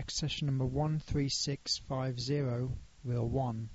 accession number 13650, reel 1.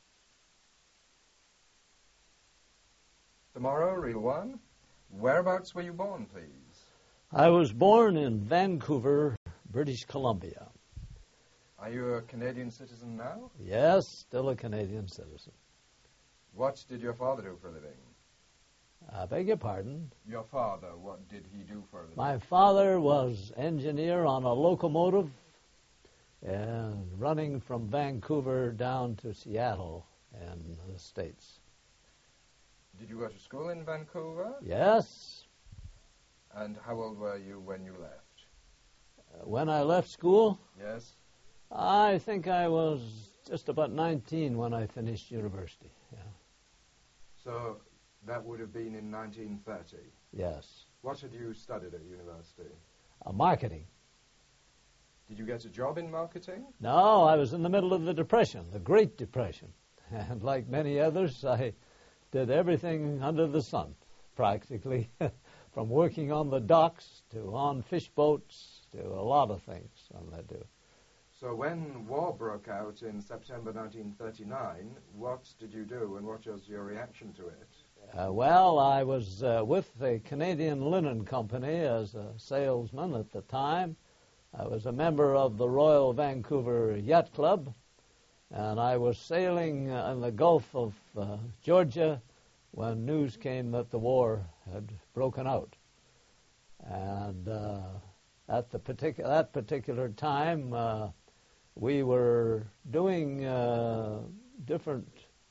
Tomorrow, reel 1. Whereabouts were you born, please? I was born in Vancouver, British Columbia. Are you a Canadian citizen now? Yes, still a Canadian citizen. What did your father do for a living? I beg your pardon? Your father, what did he do for a living? My father was engineer on a locomotive and running from Vancouver down to Seattle in the States. Did you go to school in Vancouver? Yes. And how old were you when you left? When I left school? Yes. I think I was just about 19 when I finished university. Yeah. So that would have been in 1930? Yes. What had you studied at university? Marketing. Did you get a job in marketing? No, I was in the middle of the Depression, the Great Depression. And like many others, I did everything under the sun, practically, from working on the docks to on fish boats to a lot of things I do. So when war broke out in September 1939, what did you do and what was your reaction to it? Well, I was with the Canadian Linen Company as a salesman at the time. I was a member of the Royal Vancouver Yacht Club, and I was sailing in the Gulf of Georgia when news came that the war had broken out. And at that particular time, we were doing different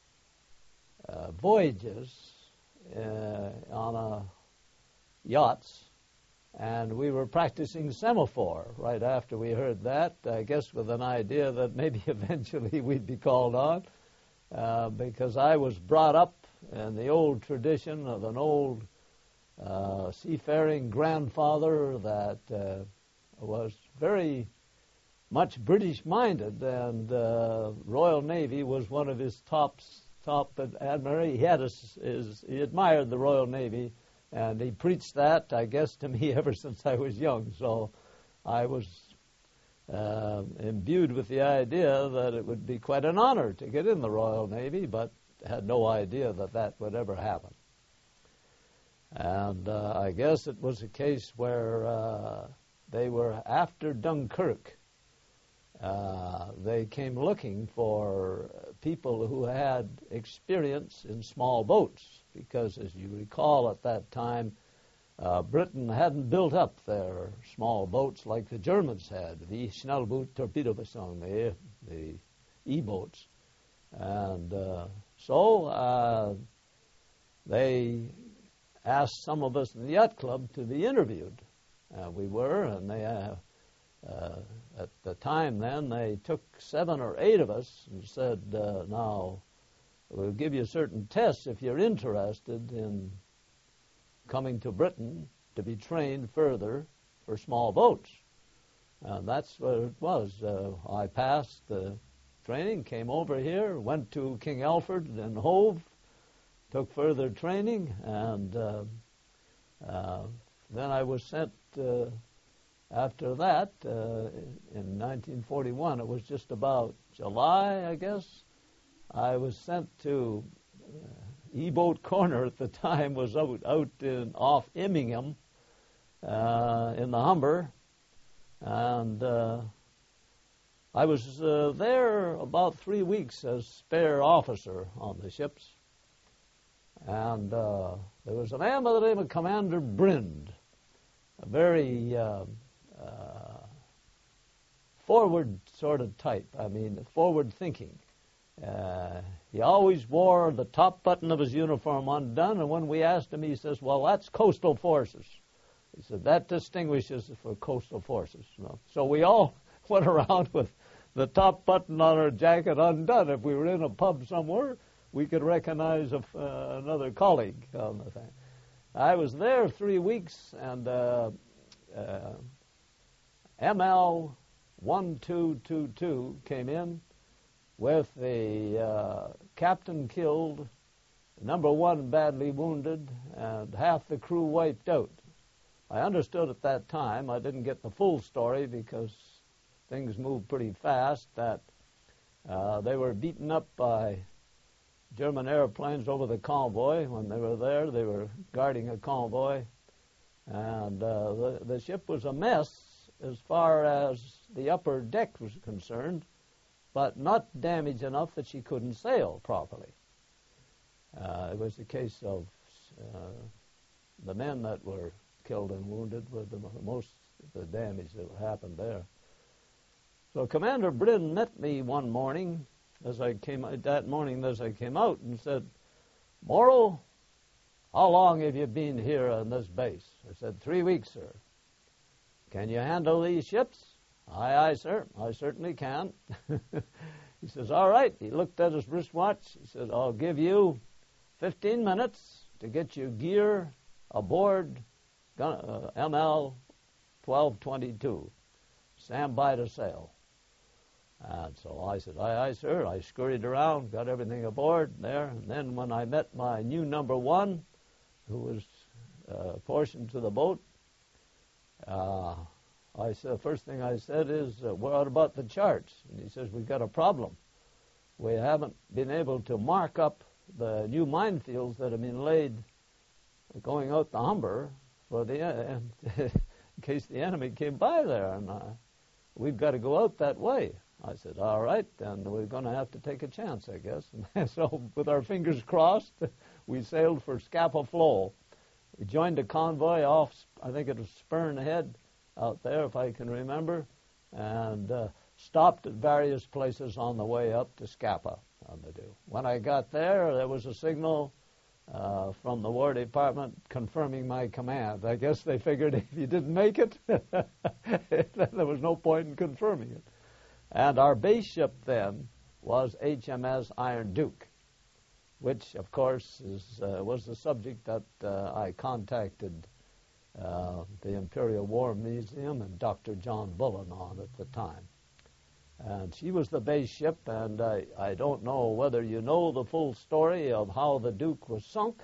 voyages on yachts, and we were practicing semaphore right after we heard that, I guess with an idea that maybe eventually we'd be called on, because I was brought up in the old tradition of an old seafaring grandfather that was very much British-minded, and Royal Navy was one of his top admiration. He admired the Royal Navy, and he preached that, I guess, to me ever since I was young. So I was imbued with the idea that it would be quite an honor to get in the Royal Navy, but had no idea that that would ever happen. And I guess it was a case where they were after Dunkirk. They came looking for people who had experience in small boats, because, as you recall, at that time, Britain hadn't built up their small boats like the Germans had, the Schnellboot Torpedobesatzung, the E-boats. And so they asked some of us in the yacht club to be interviewed. We were, and they at the time then, they took 7 or 8 of us and said, now, we'll give you certain tests if you're interested in coming to Britain to be trained further for small boats. And that's what it was. I passed the training, came over here, went to King Alfred in Hove, took further training, and then I was sent after that, in 1941, it was just about July, I guess, I was sent to E-Boat Corner at the time, was out off Immingham in the Humber, and I was there about 3 weeks as spare officer on the ships, and there was a man by the name of Commander Brind, a very forward sort of type, forward thinking. He always wore the top button of his uniform undone, and when we asked him, he says, well, that's coastal forces. He said, that distinguishes for coastal forces. So we all went around with the top button on our jacket undone. If we were in a pub somewhere, we could recognize another colleague on the thing. I was there 3 weeks, and ML 1222 came in with the captain killed, number 1 badly wounded, and half the crew wiped out. I understood at that time, I didn't get the full story because things moved pretty fast, that they were beaten up by German airplanes over the convoy. When they were there, they were guarding a convoy, and the ship was a mess as far as the upper deck was concerned, but not damaged enough that she couldn't sail properly. It was the case of the men that were killed and wounded were most of the damage that happened there. So Commander Brin met me one morning as I came out and said, "Morrow, how long have you been here on this base?" I said, 3 weeks, sir. "Can you handle these ships?" "Aye, aye, sir. I certainly can." He says, "All right." He looked at his wristwatch. He said, "I'll give you 15 minutes to get your gear aboard ML 1222. Stand by to sail." And so I said, "Aye, aye, sir." I scurried around, got everything aboard there. And then when I met my new number one, who was portioned to the boat, I said, first thing I said is, "What about the charts?" And he says, "We've got a problem. We haven't been able to mark up the new minefields that have been laid going out the Humber for in case the enemy came by there, and we've got to go out that way." I said, "All right, then we're going to have to take a chance, I guess." And so with our fingers crossed, we sailed for Scapa Flow. We joined a convoy off, I think it was Spurn Head out there, if I can remember, and stopped at various places on the way up to Scapa on the Dew. When I got there was a signal from the War Department confirming my command. I guess they figured if you didn't make it, there was no point in confirming it. And our base ship then was HMS Iron Duke, which, of course, was the subject that I contacted the Imperial War Museum and Dr. John Bullen on at the time. And she was the base ship, and I don't know whether you know the full story of how the Duke was sunk,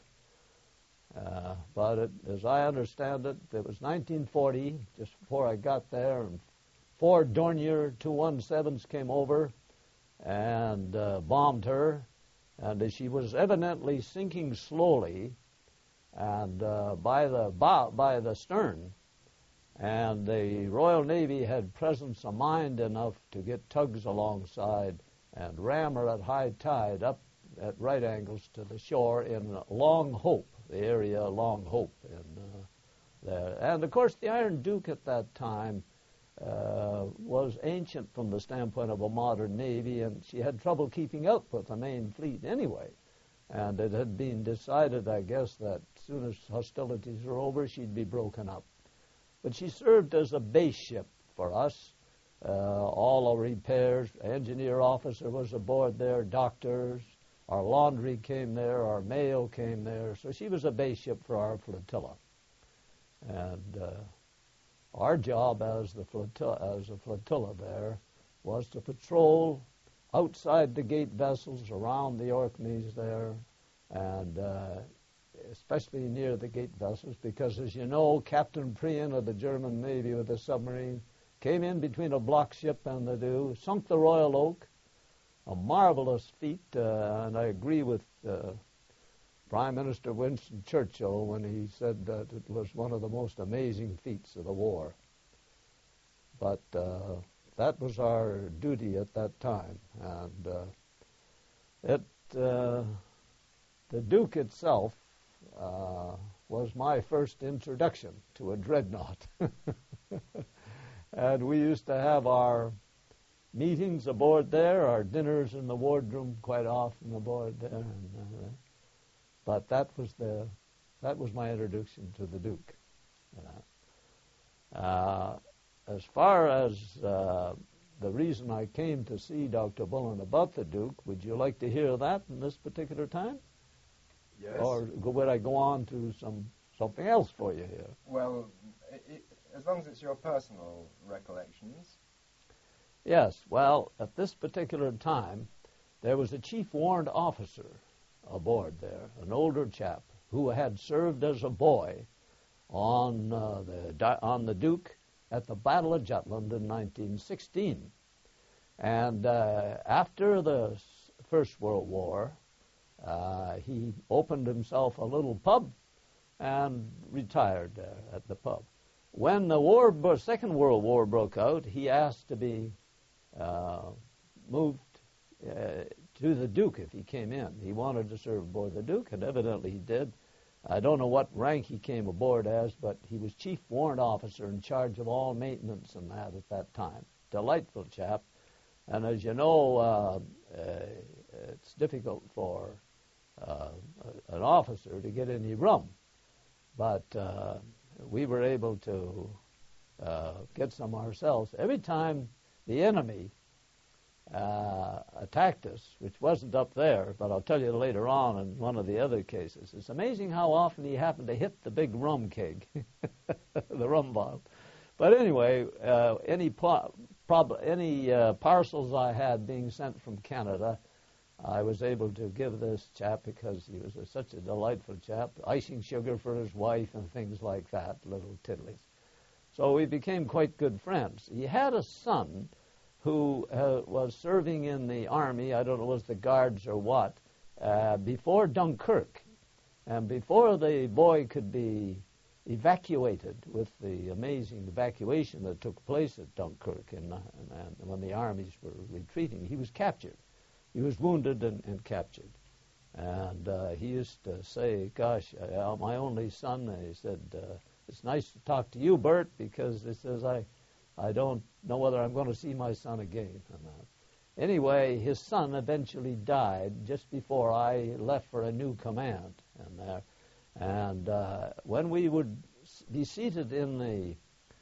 but as I understand it, it was 1940, just before I got there, and 4 Dornier 217s came over and bombed her, and she was evidently sinking slowly, and by the stern. And the Royal Navy had presence of mind enough to get tugs alongside and ram her at high tide up at right angles to the shore in Long Hope, the area Long Hope. There. And, of course, the Iron Duke at that time was ancient from the standpoint of a modern navy, and she had trouble keeping up with the main fleet anyway. And it had been decided, I guess, that as soon as hostilities were over, she'd be broken up. But she served as a base ship for us. All the repairs, engineer officer was aboard there, doctors, our laundry came there, our mail came there. So she was a base ship for our flotilla. And our job as a flotilla there was to patrol outside the gate vessels, around the Orkneys there, and especially near the gate vessels, because, as you know, Captain Prien of the German Navy with a submarine came in between a block ship and the Dew, sunk the Royal Oak, a marvelous feat, and I agree with Prime Minister Winston Churchill when he said that it was one of the most amazing feats of the war. But that was our duty at that time, and the Duke itself was my first introduction to a dreadnought. And we used to have our meetings aboard there, our dinners in the wardroom quite often aboard there. But that was my introduction to the Duke. As far as the reason I came to see Dr. Bullen about the Duke, would you like to hear that in this particular time? Yes. Or would I go on to something else for you here? Well, as long as it's your personal recollections. Yes. Well, at this particular time, there was a chief warrant officer aboard there, an older chap who had served as a boy on the Duke at the Battle of Jutland in 1916. And after the First World War, he opened himself a little pub and retired there at the pub. When the Second World War broke out, he asked to be moved to the Duke if he came in. He wanted to serve aboard the Duke, and evidently he did. I don't know what rank he came aboard as, but he was chief warrant officer in charge of all maintenance and that at that time. Delightful chap. And as you know, it's difficult for an officer to get any rum. But we were able to get some ourselves. Every time the enemy attacked us, which wasn't up there, but I'll tell you later on in one of the other cases, it's amazing how often he happened to hit the big rum keg, the rum bottle. But anyway, any parcels I had being sent from Canada, I was able to give this chap because he was such a delightful chap, icing sugar for his wife and things like that, little tiddlies. So we became quite good friends. He had a son who was serving in the army, I don't know, was the Guards or what, before Dunkirk. And before the boy could be evacuated with the amazing evacuation that took place at Dunkirk and when the armies were retreating, he was captured. He was wounded and captured. And he used to say, gosh, my only son, he said, it's nice to talk to you, Bert, because he says, I don't know whether I'm going to see my son again. Anyway, his son eventually died just before I left for a new command. And when we would be seated in the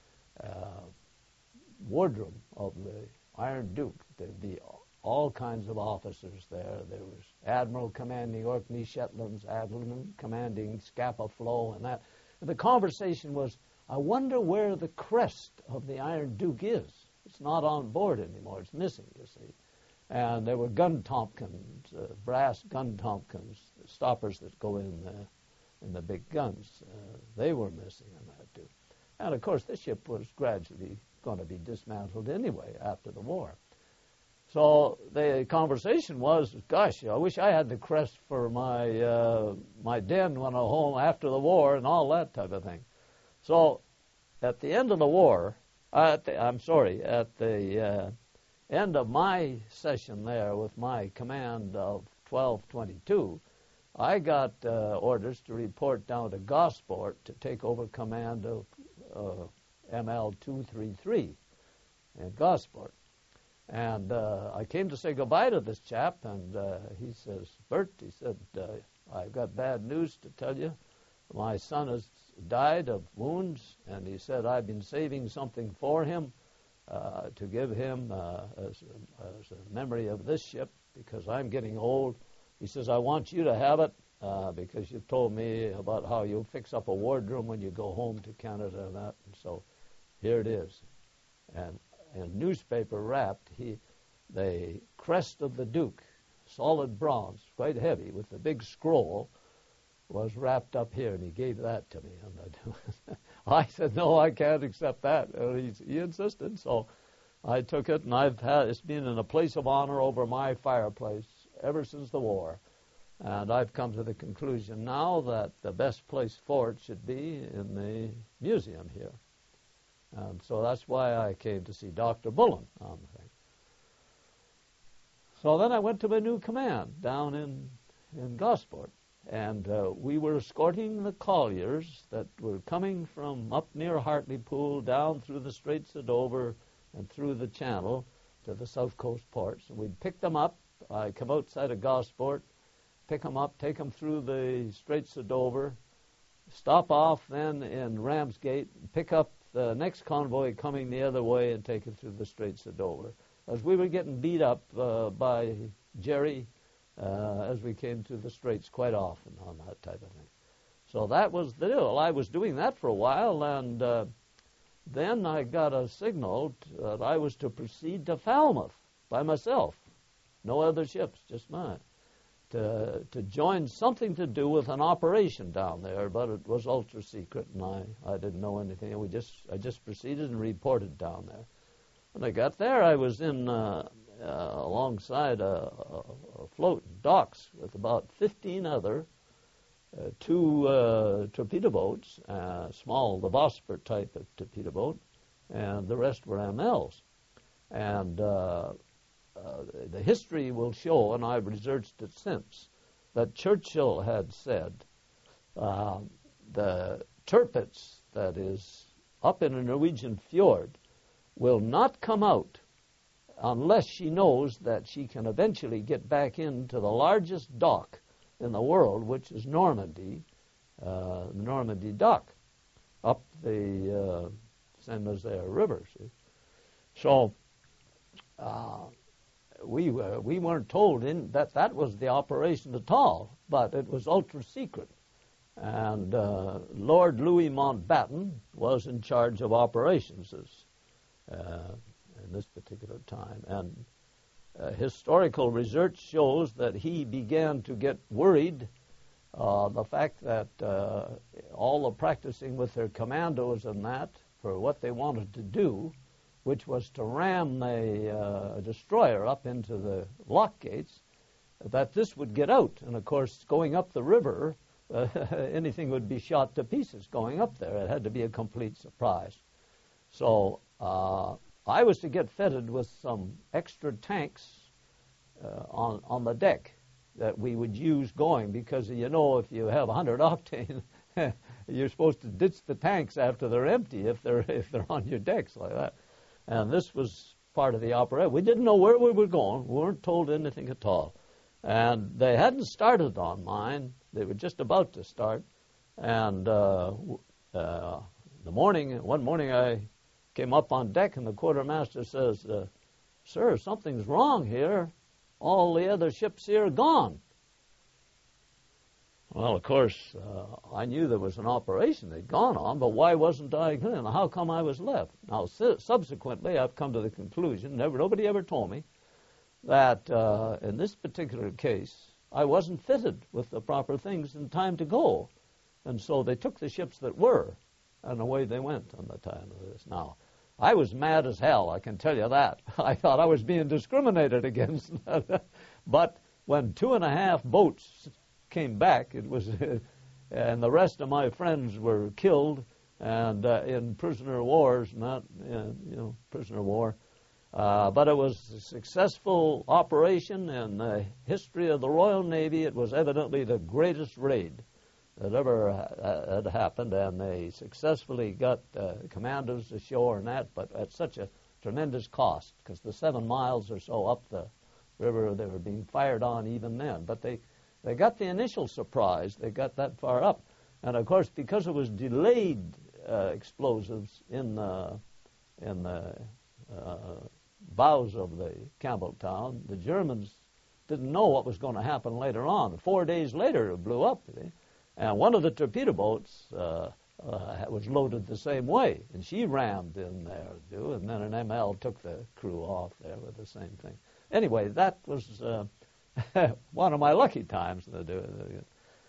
wardroom of the Iron Duke, there'd be all kinds of officers there. There was Admiral commanding Orkney Shetlands, Admiral commanding Scapa Flow, and that. And the conversation was, I wonder where the crest of the Iron Duke is. It's not on board anymore. It's missing, you see. And there were gun tompkins, brass gun tompkins, stoppers that go in the big guns. They were missing in that too. And of course, the ship was gradually going to be dismantled anyway after the war. So the conversation was, gosh, I wish I had the crest for my den when I'm home after the war and all that type of thing. So at the end of the war, at the end of my session there with my command of 1222, I got orders to report down to Gosport to take over command of ML 233 in Gosport. And I came to say goodbye to this chap, and he says, Bert, he said, I've got bad news to tell you. My son has died of wounds, and he said, I've been saving something for him to give him as a memory of this ship, because I'm getting old. He says, I want you to have it, because you told me about how you fix up a wardroom when you go home to Canada and that. And so here it is. And newspaper wrapped, the crest of the Duke, solid bronze, quite heavy, with the big scroll, was wrapped up here, and he gave that to me. And I said, no, I can't accept that. And he insisted, so I took it, and it's been in a place of honor over my fireplace ever since the war. And I've come to the conclusion now that the best place for it should be in the museum here. And so that's why I came to see Dr. Bullen on the thing. So then I went to my new command down in Gosport. And we were escorting the colliers that were coming from up near Hartlepool down through the Straits of Dover and through the Channel to the South Coast ports. And we'd pick them up. I'd come outside of Gosport, pick them up, take them through the Straits of Dover, stop off then in Ramsgate, pick up the next convoy coming the other way and take it through the Straits of Dover. As we were getting beat up by Jerry as we came to the Straits quite often on that type of thing. So that was the deal. I was doing that for a while, and then I got a signal that I was to proceed to Falmouth by myself. No other ships, just mine. to join something to do with an operation down there, but it was ultra secret, and I didn't know anything. I just proceeded and reported down there. When I got there, I was in alongside a float docks with about 15 other, two torpedo boats, small, the Vosper type of torpedo boat, and the rest were MLs. And the history will show, and I've researched it since, that Churchill had said the Tirpitz that is up in a Norwegian fjord will not come out unless she knows that she can eventually get back into the largest dock in the world, which is Normandy, the Normandy dock, up the Saint-Nazaire River. See? So we weren't told that was the operation at all, but it was ultra secret. And Lord Louis Mountbatten was in charge of operations in this particular time. And historical research shows that he began to get worried. The fact that all the practicing with their commandos and that for what they wanted to do, which was to ram a destroyer up into the lock gates, that this would get out. And, of course, going up the river, anything would be shot to pieces going up there. It had to be a complete surprise. So I was to get fitted with some extra tanks on the deck that we would use going, because, you know, if you have 100 octane, you're supposed to ditch the tanks after they're empty if they're on your decks like that. And this was part of the operation. We didn't know where we were going. We weren't told anything at all. And they hadn't started on mine. They were just about to start. And one morning I came up on deck, and the quartermaster says, "Sir, something's wrong here. All the other ships here are gone." Well, of course, I knew there was an operation they'd gone on, but why wasn't I in? How come I was left? Now, subsequently, I've come to the conclusion, nobody ever told me, that in this particular case, I wasn't fitted with the proper things in time to go. And so they took the ships that were, and away they went on the time of this. Now, I was mad as hell, I can tell you that. I thought I was being discriminated against. But when 2.5 boats came back, it was, and the rest of my friends were killed, and in prisoner wars, not, prisoner war. But it was a successful operation in the history of the Royal Navy. It was evidently the greatest raid that ever had happened, and they successfully got commandos ashore and that, but at such a tremendous cost, because the 7 miles or so up the river, they were being fired on even then. But they got the initial surprise. They got that far up. And, of course, because it was delayed explosives in the bows of the Campbelltown, the Germans didn't know what was going to happen later on. 4 days later, it blew up. And one of the torpedo boats was loaded the same way, and she rammed in there, too, and then an ML took the crew off there with the same thing. Anyway, that was one of my lucky times to do it.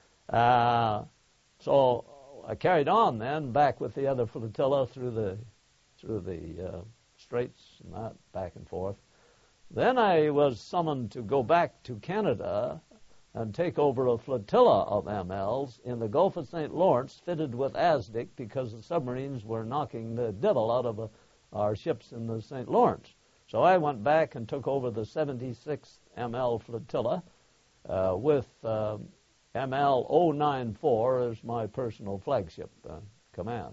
So I carried on then back with the other flotilla through the straits and that, back and forth. Then I was summoned to go back to Canada and take over a flotilla of MLs in the Gulf of St. Lawrence, fitted with ASDIC, because the submarines were knocking the devil out of our ships in the St. Lawrence. So I went back and took over the 76th ML flotilla with ML 094 as my personal flagship command.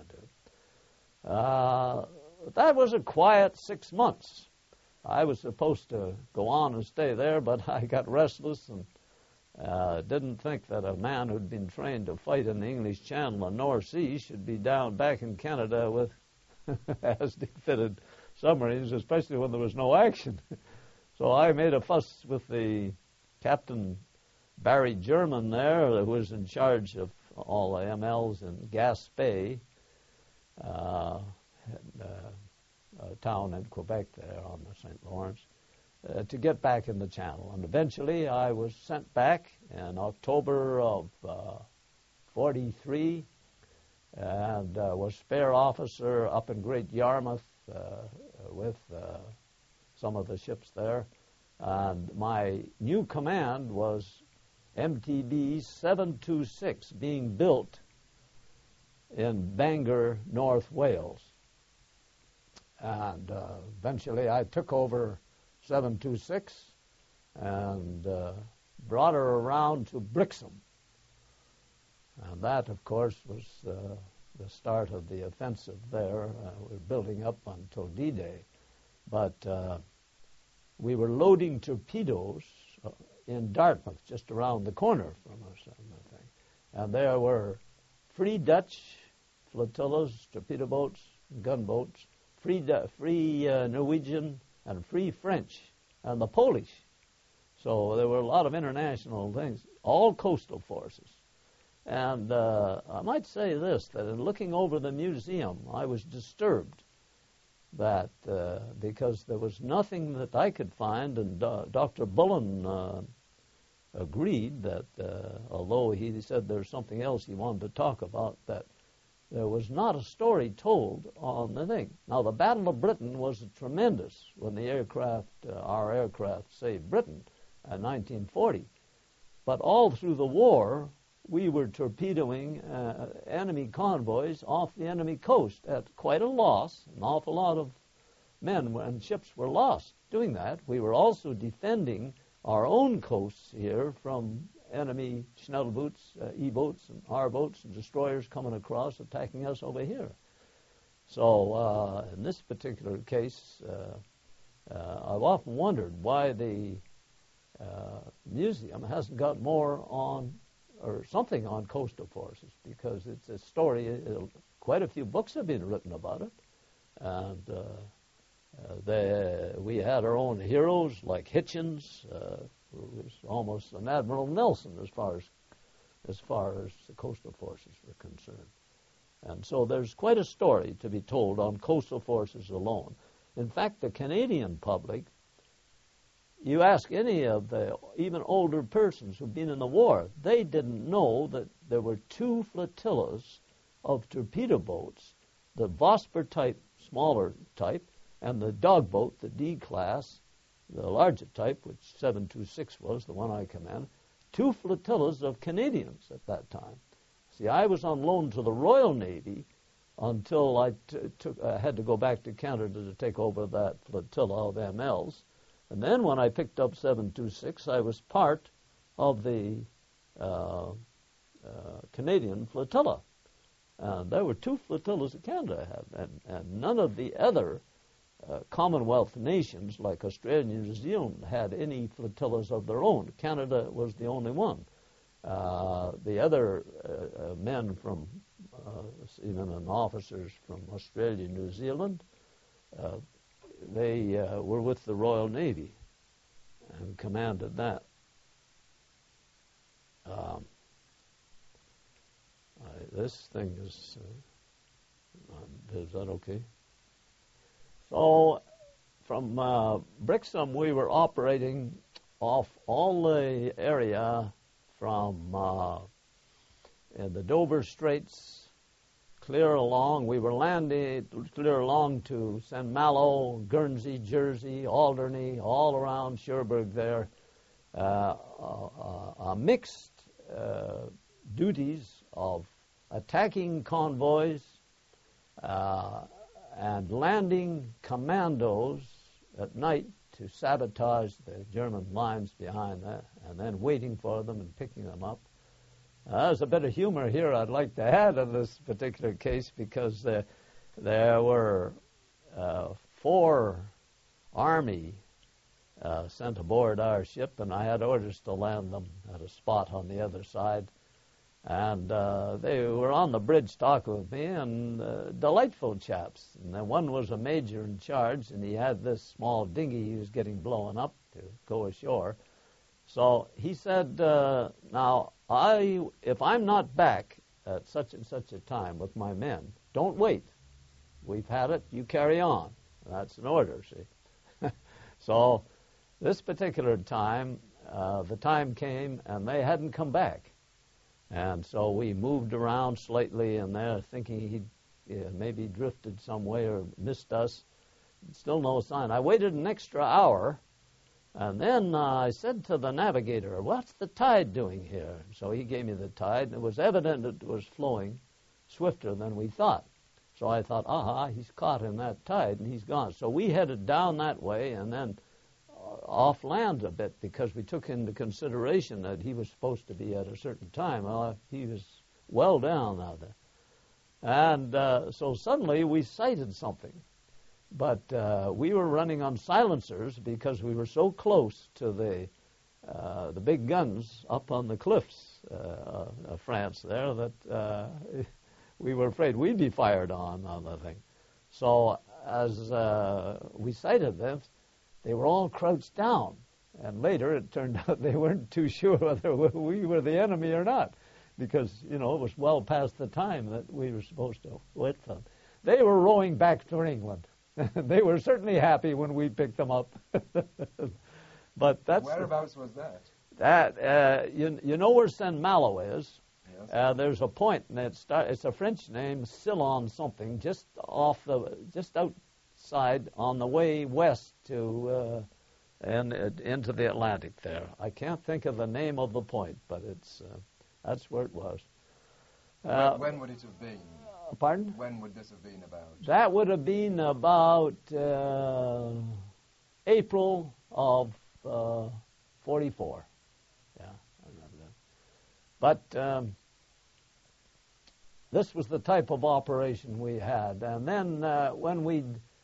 And that was a quiet 6 months. I was supposed to go on and stay there, but I got restless and didn't think that a man who'd been trained to fight in the English Channel and North Sea should be down back in Canada with ASDIC-fitted submarines, especially when there was no action. So I made a fuss with the Captain Barry German there, who was in charge of all the MLs in Gaspé, a town in Quebec there on the St. Lawrence. to get back in the Channel. And eventually I was sent back in October of 43 and was spare officer up in Great Yarmouth with some of the ships there. And my new command was MTB 726 being built in Bangor, North Wales. And eventually I took over 726 and brought her around to Brixham. And that, of course, was the start of the offensive there. We were building up until D-Day. But we were loading torpedoes in Dartmouth, just around the corner from us. And there were free Dutch flotillas, torpedo boats, gunboats, free Norwegian, and free French, and the Polish. So there were a lot of international things, all coastal forces. And I might say this, that in looking over the museum, I was disturbed that because there was nothing that I could find, and Dr. Bullen agreed that although he said there's something else he wanted to talk about, that there was not a story told on the thing. Now, the Battle of Britain was tremendous when the aircraft, our aircraft, saved Britain in 1940. But all through the war, we were torpedoing enemy convoys off the enemy coast at quite a loss. An awful lot of men and ships were lost doing that. We were also defending our own coasts here from enemy Schnellboots, E-boats, and R-boats, and destroyers coming across, attacking us over here. So in this particular case, I've often wondered why the museum hasn't got more on, or something on coastal forces, because it's a story, quite a few books have been written about it, and we had our own heroes like Hitchens, who was almost an Admiral Nelson as far as the coastal forces were concerned. And so there's quite a story to be told on coastal forces alone. In fact, the Canadian public, you ask any of the even older persons who've been in the war, they didn't know that there were two flotillas of torpedo boats, the Vosper type, smaller type, and the dog boat, the D class, the larger type, which 726 was, the one I commanded, two flotillas of Canadians at that time. See, I was on loan to the Royal Navy until I had to go back to Canada to take over that flotilla of MLs. And then when I picked up 726, I was part of the Canadian flotilla. And there were two flotillas that Canada had, and none of the other Commonwealth nations like Australia and New Zealand had any flotillas of their own. Canada was the only one. The other men from, even officers from Australia and New Zealand, they were with the Royal Navy and commanded that. This thing is that okay? So from Brixham, we were operating off all the area from in the Dover Straits, clear along. We were landing clear along to St. Malo, Guernsey, Jersey, Alderney, all around Cherbourg there. Mixed duties of attacking convoys and landing commandos at night to sabotage the German lines behind that, and then waiting for them and picking them up. There's a bit of humor here I'd like to add in this particular case, because there were 4 Army sent aboard our ship, and I had orders to land them at a spot on the other side. And they were on the bridge talking with me, and delightful chaps. And then one was a major in charge, and he had this small dinghy he was getting blown up to go ashore. So he said, now, if I'm not back at such and such a time with my men, don't wait. We've had it, you carry on. And that's an order, see. So This particular time, the time came and they hadn't come back. And so we moved around slightly in there thinking he'd maybe drifted some way or missed us. Still no sign. I waited an extra hour, and then I said to the navigator, "What's the tide doing here?" So he gave me the tide, and it was evident it was flowing swifter than we thought. So I thought, he's caught in that tide, and he's gone. So we headed down that way and then off land a bit because we took into consideration that he was supposed to be at a certain time. Well, he was well down out there. And so suddenly we sighted something. But we were running on silencers because we were so close to the big guns up on the cliffs of France there that we were afraid we'd be fired on the thing. So as we sighted them, they were all crouched down. And later it turned out they weren't too sure whether we were the enemy or not because, it was well past the time that we were supposed to wait for them. They were rowing back to England. They were certainly happy when we picked them up. But that's whereabouts was that? That you know where Saint-Malo is. Yes. There's a point, and it's a French name, Ceylon something, just outside on the way west to and into the Atlantic. There, I can't think of the name of the point, but that's where it was. When would it have been? Pardon? When would this have been about? That would have been about April of 44. Yeah, I remember that. But this was the type of operation we had. And then when we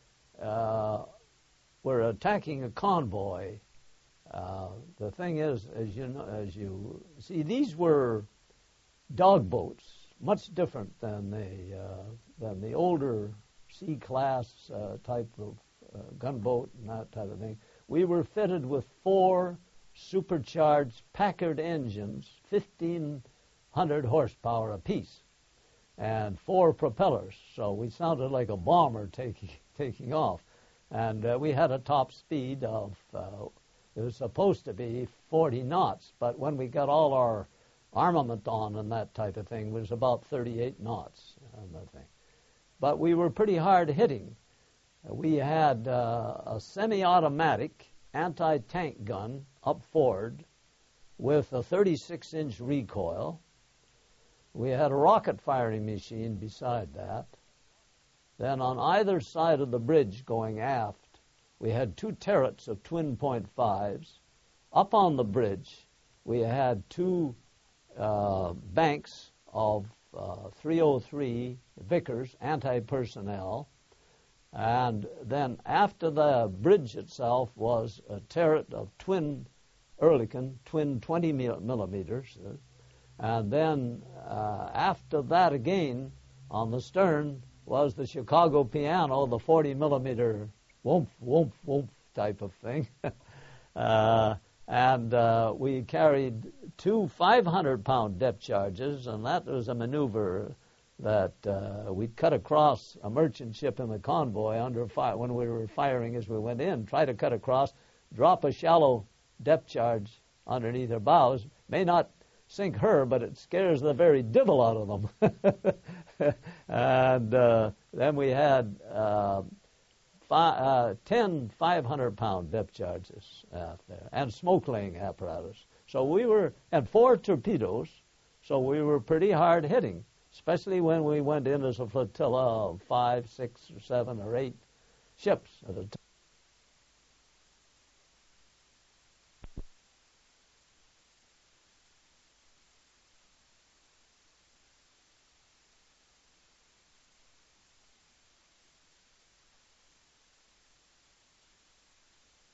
were attacking a convoy, the thing is, as you see, these were dog boats. Much different than the older C-class type of gunboat and that type of thing. We were fitted with 4 supercharged Packard engines, 1,500 horsepower apiece, and 4 propellers. So we sounded like a bomber taking off. And we had a top speed of, it was supposed to be 40 knots, but when we got all our armament on and that type of thing was about 38 knots on that thing. But we were pretty hard hitting. We had a semi-automatic anti-tank gun up forward with a 36-inch recoil. We had a rocket firing machine beside that. Then on either side of the bridge going aft, we had 2 turrets of twin .5s. Up on the bridge, we had 2 banks of 303 Vickers anti-personnel, and then after the bridge itself was a turret of twin Ehrlichen, twin 20 millimeters, and then after that again on the stern was the Chicago piano, the 40 millimeter whoomp, whoomp, whoomp type of thing. And we carried 2 500-pound depth charges, and that was a maneuver that we cut across a merchant ship in the convoy under fire when we were firing as we went in. Try to cut across, drop a shallow depth charge underneath her bows. May not sink her, but it scares the very devil out of them. And then we had 10 500-pound depth charges out there, and smoke-laying apparatus. So we were, and 4 torpedoes, so we were pretty hard hitting, especially when we went in as a flotilla of 5, 6, or 7, or 8 ships at a time.